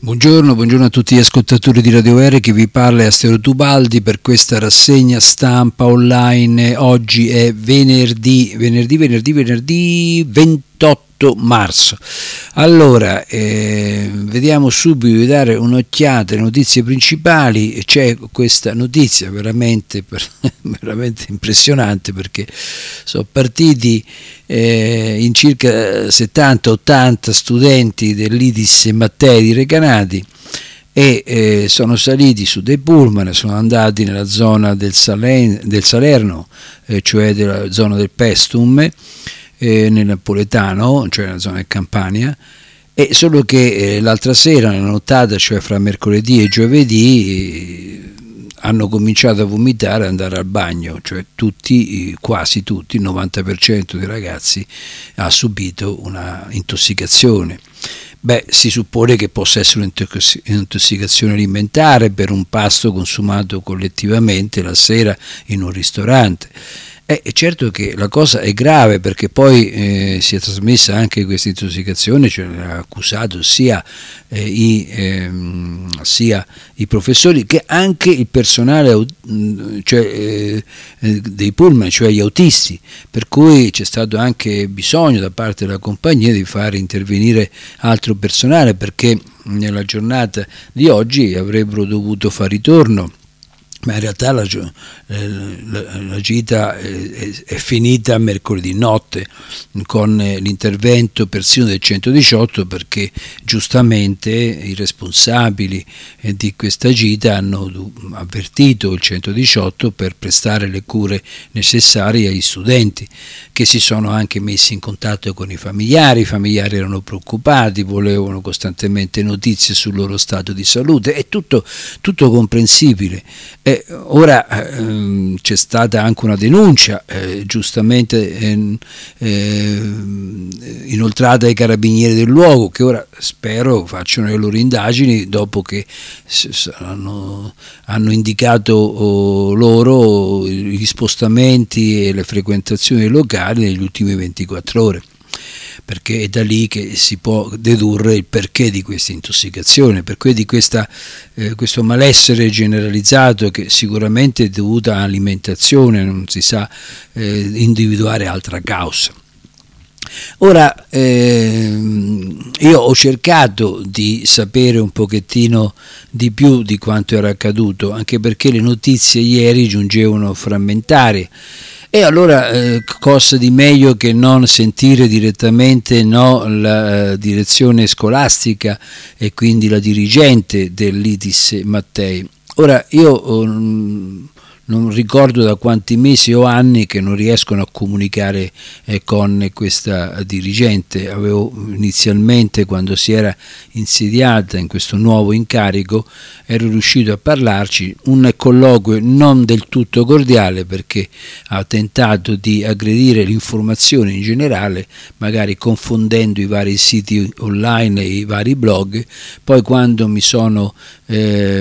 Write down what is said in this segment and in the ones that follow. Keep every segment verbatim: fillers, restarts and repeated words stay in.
Buongiorno, buongiorno a tutti gli ascoltatori di Radio R, che vi parla è Astero Tubaldi per questa rassegna stampa online. Oggi è venerdì, venerdì, venerdì, venerdì ventotto marzo. Allora, eh, vediamo subito di dare un'occhiata alle notizie principali. C'è questa notizia veramente, veramente impressionante, perché sono partiti eh, in circa settanta ottanta studenti dell'I D I S Mattei di Recanati e eh, sono saliti su dei pullman, sono andati nella zona del, Salen, del Salerno, eh, cioè della zona del Pestum, eh, nel Napoletano, cioè nella zona del Campania, e solo che eh, l'altra sera, nella nottata, cioè fra mercoledì e giovedì, eh, hanno cominciato a vomitare e andare al bagno, cioè tutti, quasi tutti, il novanta per cento dei ragazzi ha subito una intossicazione. Beh, si suppone che possa essere un'intossicazione alimentare per un pasto consumato collettivamente la sera in un ristorante. È certo che la cosa è grave, perché poi eh, si è trasmessa anche questa intossicazione, cioè ha accusato sia, eh, i, ehm, sia i professori che anche il personale, cioè, eh, dei pullman, cioè gli autisti, per cui c'è stato anche bisogno da parte della compagnia di far intervenire altro personale, perché nella giornata di oggi avrebbero dovuto far ritorno. Ma in realtà la, la, la gita è, è finita mercoledì notte con l'intervento persino del centodiciotto, perché giustamente i responsabili di questa gita hanno avvertito il centodiciotto per prestare le cure necessarie agli studenti, che si sono anche messi in contatto con i familiari. I familiari erano preoccupati, volevano costantemente notizie sul loro stato di salute, è tutto, tutto comprensibile. Eh, ora ehm, c'è stata anche una denuncia eh, giustamente eh, eh, inoltrata ai carabinieri del luogo, che ora spero facciano le loro indagini dopo che hanno, hanno indicato oh, loro gli spostamenti e le frequentazioni locali negli ultimi ventiquattro ore, perché è da lì che si può dedurre il perché di questa intossicazione, perché di questa, eh, questo malessere generalizzato, che sicuramente è dovuto all'alimentazione, non si sa eh, individuare altra causa. Ora, ehm, io ho cercato di sapere un pochettino di più di quanto era accaduto, anche perché le notizie ieri giungevano frammentarie. E allora eh, cosa di meglio che non sentire direttamente no, la uh, direzione scolastica e quindi la dirigente dell'I D I S Mattei. Ora io um, non ricordo da quanti mesi o anni che non riescono a comunicare eh, con questa dirigente. Avevo inizialmente, quando si era insediata in questo nuovo incarico, ero riuscito a parlarci, un colloquio non del tutto cordiale, perché ha tentato di aggredire l'informazione in generale, magari confondendo i vari siti online e i vari blog. Poi, quando mi sono eh,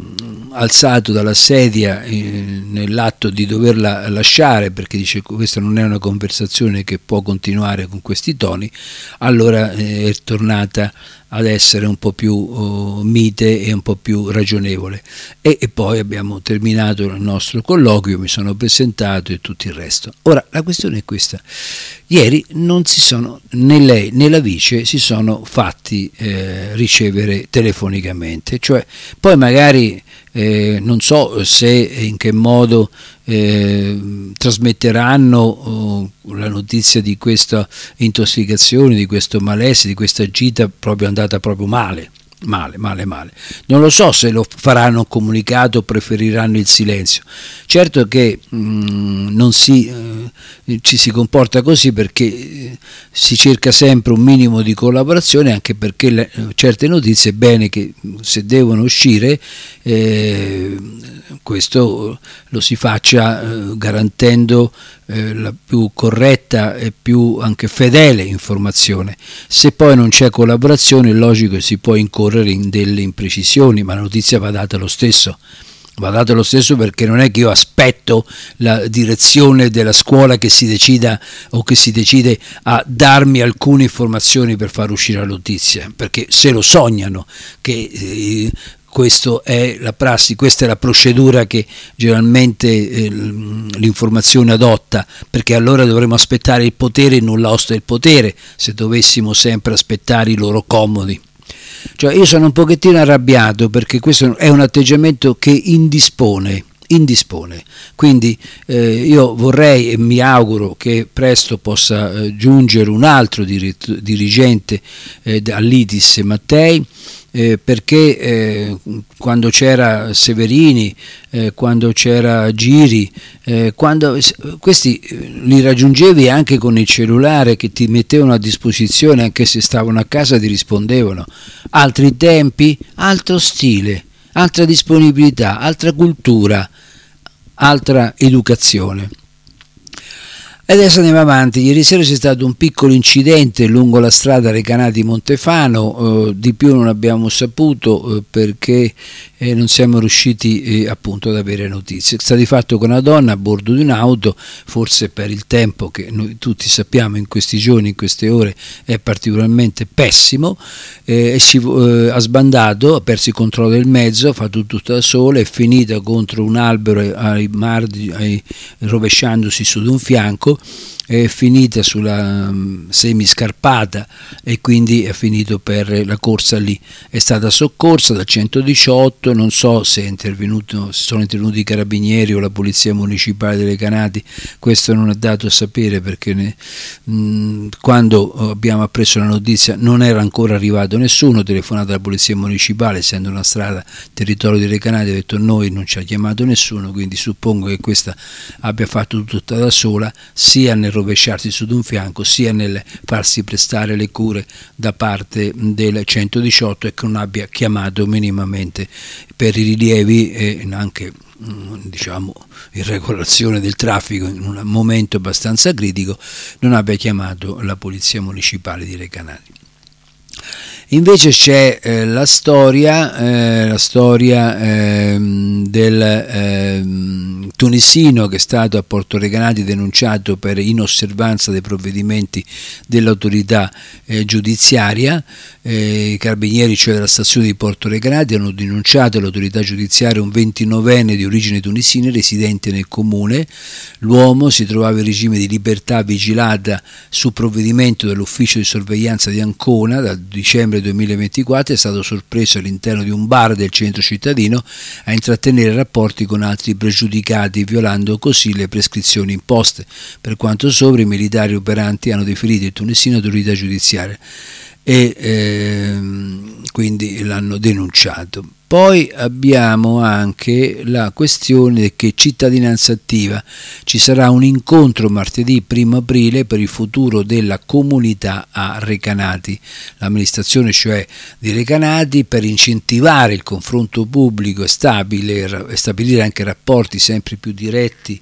alzato dalla sedia eh, nell'atto di doverla lasciare, perché dice questa non è una conversazione che può continuare con questi toni, allora eh, è tornata ad essere un po' più oh, mite e un po' più ragionevole, e, e poi abbiamo terminato il nostro colloquio, mi sono presentato e tutto il resto. Ora la questione è questa: ieri non si sono, né lei né la vice si sono fatti eh, ricevere telefonicamente, cioè poi magari eh, non so se in che modo eh, trasmetteranno oh, la notizia di questa intossicazione, di questo malessere, di questa gita proprio andata proprio male. Male, male, male. Non lo so se lo faranno comunicato o preferiranno il silenzio. Certo che mh, non si, eh, ci si comporta così perché eh, si cerca sempre un minimo di collaborazione, anche perché le, certe notizie è bene che se devono uscire eh, questo lo si faccia eh, garantendo eh, la più corretta e più anche fedele informazione. Se poi non c'è collaborazione, è logico che si può incorrere in delle imprecisioni, ma la notizia va data lo stesso. va dato lo stesso, perché non è che io aspetto la direzione della scuola che si decida o che si decide a darmi alcune informazioni per far uscire la notizia, perché se lo sognano che eh, questo è la prassi, questa è la procedura che generalmente eh, l'informazione adotta, perché allora dovremmo aspettare il potere e nulla osta il potere se dovessimo sempre aspettare i loro comodi. Cioè io sono un pochettino arrabbiato perché questo è un atteggiamento che indispone, indispone. Quindi eh, io vorrei e mi auguro che presto possa eh, giungere un altro dir- dirigente eh, all'I T I S, Mattei, eh, perché eh, quando c'era Severini, eh, quando c'era Giri, eh, quando questi li raggiungevi anche con il cellulare che ti mettevano a disposizione, anche se stavano a casa ti rispondevano. Altri tempi, altro stile, altra disponibilità, altra cultura, altra educazione. E adesso andiamo avanti. Ieri sera c'è stato un piccolo incidente lungo la strada Recanati-Montefano, eh, di più non abbiamo saputo eh, perché eh, non siamo riusciti eh, appunto ad avere notizie. Sta di fatto con una donna a bordo di un'auto, forse per il tempo che noi tutti sappiamo in questi giorni, in queste ore è particolarmente pessimo, eh, e si, eh, ha sbandato, ha perso il controllo del mezzo, ha fatto tutto da sola, è finita contro un albero ai margini, ai, rovesciandosi su di un fianco, è finita sulla um, semiscarpata e quindi è finito per la corsa lì. È stata soccorsa dal centodiciotto, non so se è intervenuto, se sono intervenuti i carabinieri o la polizia municipale delle Recanati, questo non è dato a sapere perché ne, mh, quando abbiamo appreso la notizia non era ancora arrivato nessuno. Ho telefonato alla polizia municipale, essendo una strada territorio delle Recanati, ho detto noi non ci ha chiamato nessuno, quindi suppongo che questa abbia fatto tutta da sola, sia nel rovesciarsi su di un fianco sia nel farsi prestare le cure da parte del centodiciotto e che non abbia chiamato minimamente per i rilievi e anche diciamo irregolazione del traffico in un momento abbastanza critico, non abbia chiamato la polizia municipale di Recanati. Invece c'è eh, la storia, eh, la storia eh, del eh, tunisino che è stato a Porto Recanati denunciato per inosservanza dei provvedimenti dell'autorità eh, giudiziaria. Eh, I carabinieri, cioè della stazione di Porto Recanati, hanno denunciato all'autorità giudiziaria un ventinovenne di origine tunisina residente nel comune. L'uomo si trovava in regime di libertà vigilata su provvedimento dell'ufficio di sorveglianza di Ancona dal dicembre duemilaventiquattro. È stato sorpreso all'interno di un bar del centro cittadino a intrattenere rapporti con altri pregiudicati, violando così le prescrizioni imposte. Per quanto sopra, i militari operanti hanno deferito il tunisino all'autorità giudiziaria e ehm, quindi l'hanno denunciato. Poi abbiamo anche la questione che cittadinanza attiva, ci sarà un incontro martedì primo aprile per il futuro della comunità a Recanati, l'amministrazione cioè di Recanati, per incentivare il confronto pubblico e stabile e stabilire anche rapporti sempre più diretti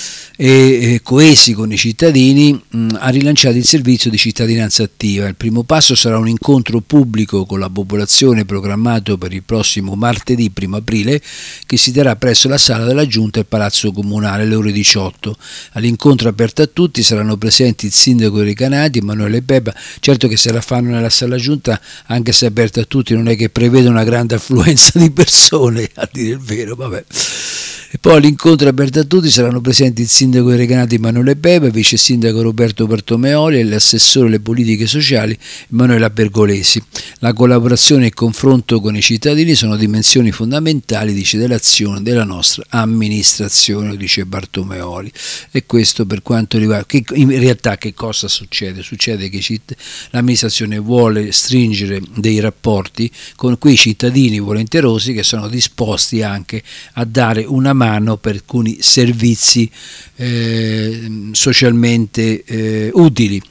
e coesi con i cittadini, mh, ha rilanciato il servizio di cittadinanza attiva. Il primo passo sarà un incontro pubblico con la popolazione programmato per il prossimo martedì primo aprile, che si terrà presso la sala della Giunta e il Palazzo Comunale alle ore diciotto. All'incontro aperto a tutti saranno presenti il sindaco di Recanati, Emanuele Beba. Certo che se la fanno nella sala Giunta, anche se è aperta a tutti, non è che prevede una grande affluenza di persone, a dire il vero, vabbè. E poi all'incontro aperto a tutti saranno presenti il sindaco di Recanati Emanuele Beba, il vice sindaco Roberto Bartomeoli e l'assessore alle politiche sociali Emanuela Bergolesi. La collaborazione e il confronto con i cittadini sono dimensioni fondamentali, dice, dell'azione della nostra amministrazione, dice Bartomeoli. E questo per quanto riguarda, che in realtà che cosa succede? Succede che l'amministrazione vuole stringere dei rapporti con quei cittadini volenterosi che sono disposti anche a dare una mano per alcuni servizi eh, socialmente eh, utili.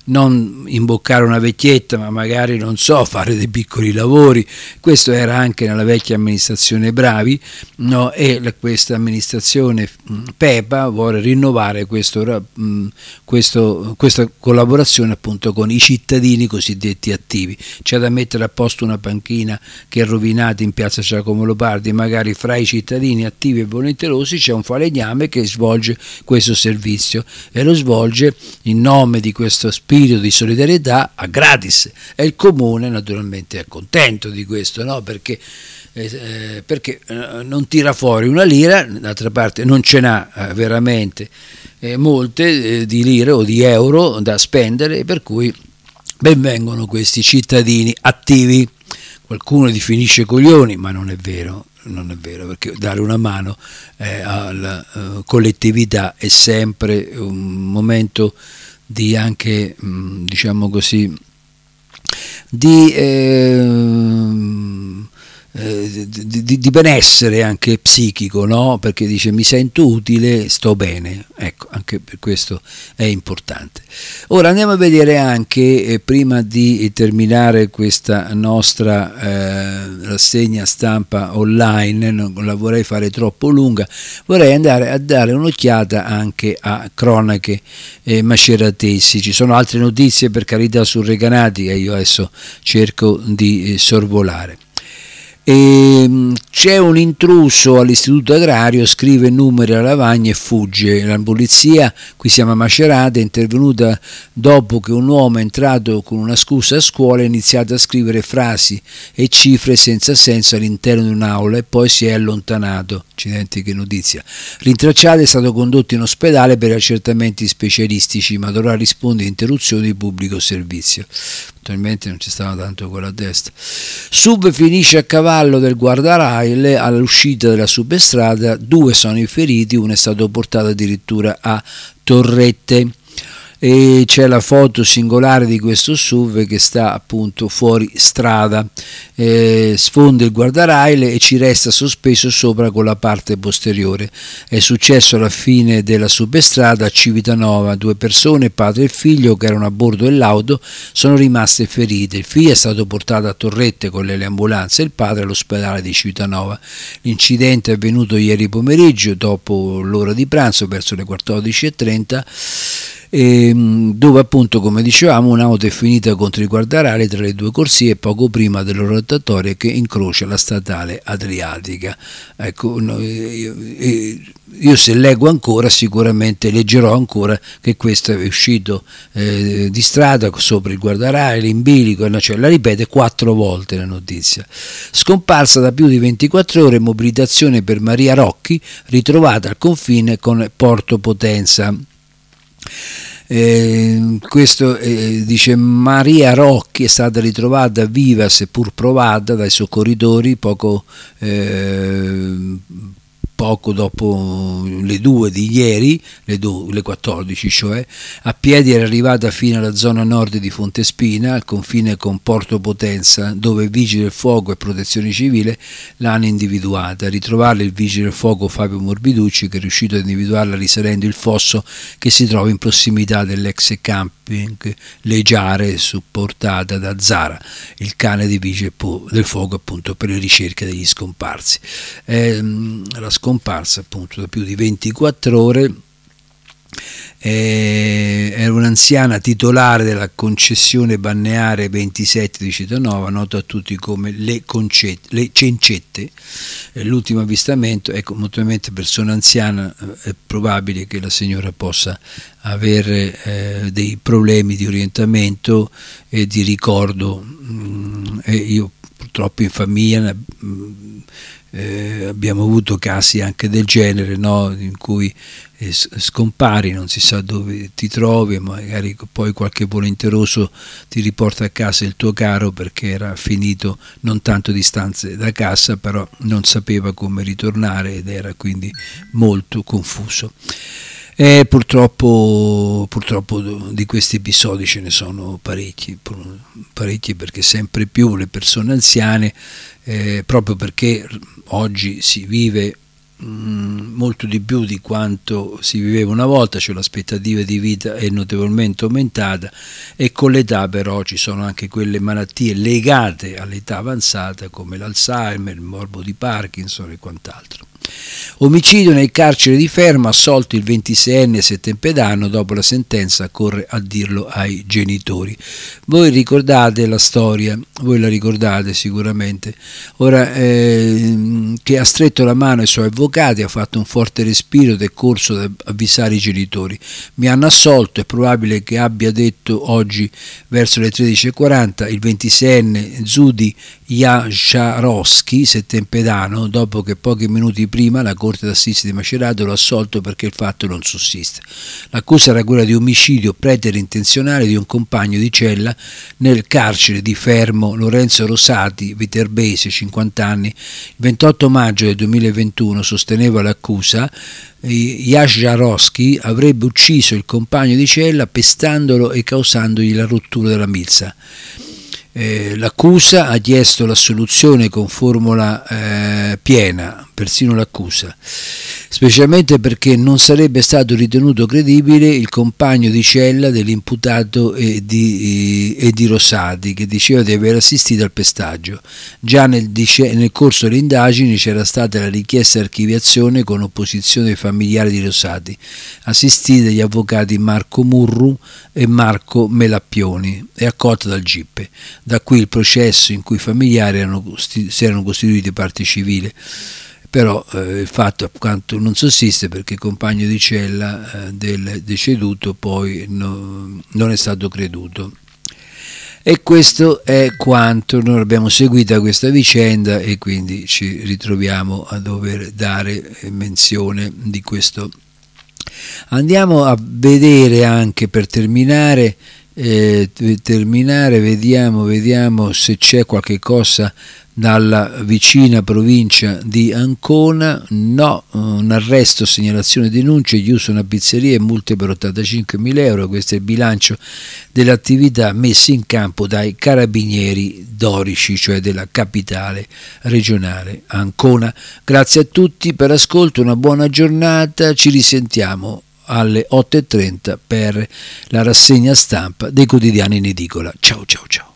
non imboccare una vecchietta, ma magari, non so, fare dei piccoli lavori. Questo era anche nella vecchia amministrazione Bravi, no? E la, questa amministrazione Pepa vuole rinnovare questo, questo, questa collaborazione appunto con i cittadini cosiddetti attivi. C'è da mettere a posto una panchina che è rovinata in piazza Giacomo Leopardi, magari fra i cittadini attivi e volenterosi c'è un falegname che svolge questo servizio e lo svolge in nome di questo spirito di solidarietà a gratis, e il comune naturalmente è contento di questo, no? Perché Eh, perché eh, non tira fuori una lira, d'altra parte non ce n'ha eh, veramente eh, molte eh, di lire o di euro da spendere, per cui benvengono questi cittadini attivi. Qualcuno definisce coglioni, ma non è vero, non è vero, perché dare una mano eh, alla uh, collettività è sempre un momento di anche, mh, diciamo così, di eh, Di, di, di benessere anche psichico, no? Perché dice mi sento utile, sto bene, ecco, anche per questo è importante. Ora andiamo a vedere anche, eh, prima di terminare questa nostra eh, rassegna stampa online, non la vorrei fare troppo lunga, vorrei andare a dare un'occhiata anche a cronache eh, maceratesi. Ci sono altre notizie, per carità, sul Recanati che io adesso cerco di eh, sorvolare. E c'è un intruso all'istituto agrario, scrive numeri alla lavagna e fugge. La polizia, qui siamo a Macerata, è intervenuta dopo che un uomo è entrato con una scusa a scuola e ha iniziato a scrivere frasi e cifre senza senso all'interno di un'aula e poi si è allontanato. Accidenti, che notizia. Rintracciato, è stato condotto in ospedale per accertamenti specialistici, ma dovrà rispondere a interruzioni di pubblico servizio. Attualmente non ci stava tanto con la testa. Sub finisce a cavallo del guardaraile all'uscita della substrada, due sono i feriti, uno è stato portato addirittura a Torrette. E c'è la foto singolare di questo S U V che sta appunto fuori strada, eh, sfonda il guardaraile e ci resta sospeso sopra con la parte posteriore. È successo alla fine della substrada a Civitanova. Due persone, padre e figlio, che erano a bordo dell'auto, sono rimaste ferite. Il figlio è stato portato a Torrette con le ambulanze e il padre all'ospedale di Civitanova. L'incidente è avvenuto ieri pomeriggio dopo l'ora di pranzo, verso le quattordici e trenta, dove appunto, come dicevamo, un'auto è finita contro il guardarale tra le due corsie poco prima della rotatoria che incrocia la statale Adriatica. Ecco, io, io se leggo ancora sicuramente leggerò ancora che questo è uscito eh, di strada sopra il guardarale, in bilico, cioè la ripete quattro volte la notizia. Scomparsa da più di ventiquattro ore, mobilitazione per Maria Rocchi, ritrovata al confine con Porto Potenza. Eh, questo eh, dice Maria Rocchi è stata ritrovata viva seppur provata dai soccorritori poco eh, poco dopo le due di ieri, le, due, le quattordici cioè, a piedi era arrivata fino alla zona nord di Fontespina, al confine con Porto Potenza, dove Vigili del Fuoco e Protezione Civile l'hanno individuata. A ritrovarla il Vigile del Fuoco Fabio Morbiducci, che è riuscito a individuarla risalendo il fosso che si trova in prossimità dell'ex camping Leggiare, supportata da Zara, il cane di Vigili del Fuoco appunto per le ricerche degli scomparsi. Eh, la scomparsa appunto da più di ventiquattro ore, eh, era un'anziana titolare della concessione balneare ventisette di Civitanova, nota a tutti come le, concette, le Cencette. Eh, l'ultimo avvistamento, ecco, naturalmente persona anziana, eh, è probabile che la signora possa avere eh, dei problemi di orientamento e di ricordo, mm, e io purtroppo in famiglia mh, Eh, abbiamo avuto casi anche del genere, no? In cui eh, scompari, non si sa dove ti trovi, magari poi qualche volenteroso ti riporta a casa il tuo caro perché era finito non tanto distanze da casa, però non sapeva come ritornare ed era quindi molto confuso. E purtroppo, purtroppo di questi episodi ce ne sono parecchi, parecchi perché sempre più le persone anziane, eh, proprio perché oggi si vive mh, molto di più di quanto si viveva una volta, cioè l'aspettativa di vita è notevolmente aumentata, e con l'età però ci sono anche quelle malattie legate all'età avanzata come l'Alzheimer, il morbo di Parkinson e quant'altro. Omicidio nel carcere di Fermo, assolto il ventiseienne settempedano, dopo la sentenza corre a dirlo ai genitori. Voi ricordate la storia, voi la ricordate sicuramente, ora eh, che ha stretto la mano ai suoi avvocati, ha fatto un forte respiro ed è corso ad avvisare i genitori. Mi hanno assolto, è probabile che abbia detto oggi verso le tredici e quaranta il ventiseienne Zudi Jasharowski, settempedano, dopo che pochi minuti prima la Corte d'Assise di Macerata lo ha assolto perché il fatto non sussiste. L'accusa era quella di omicidio preterintenzionale di un compagno di cella nel carcere di Fermo. Lorenzo Rosati, viterbese, cinquanta anni, il ventotto maggio del duemilaventuno sosteneva l'accusa. Jasharowski avrebbe ucciso il compagno di cella pestandolo e causandogli la rottura della milza. Eh, l'accusa ha chiesto l'assoluzione con formula eh, piena, persino l'accusa, specialmente perché non sarebbe stato ritenuto credibile il compagno di cella dell'imputato e di, e di Rosati, che diceva di aver assistito al pestaggio. Già nel, nel corso delle indagini c'era stata la richiesta di archiviazione con opposizione dei familiari di Rosati, assistiti dagli avvocati Marco Murru e Marco Melappioni e accolta dal Gippe. Da qui il processo in cui i familiari erano, si erano costituiti parte civile. Però eh, il fatto appunto non sussiste perché il compagno di cella eh, del deceduto poi no, non è stato creduto. E questo è quanto. Noi abbiamo seguito questa vicenda e quindi ci ritroviamo a dover dare menzione di questo. Andiamo a vedere anche, per terminare, eh, terminare vediamo, vediamo se c'è qualche cosa dalla vicina provincia di Ancona. No, un arresto, segnalazione, denunce, chiuso una pizzeria e multe per ottantacinquemila euro. Questo è il bilancio delle attività messe in campo dai carabinieri dorici, cioè della capitale regionale Ancona. Grazie a tutti per l'ascolto, una buona giornata, ci risentiamo alle otto e trenta per la rassegna stampa dei quotidiani in edicola. Ciao ciao ciao.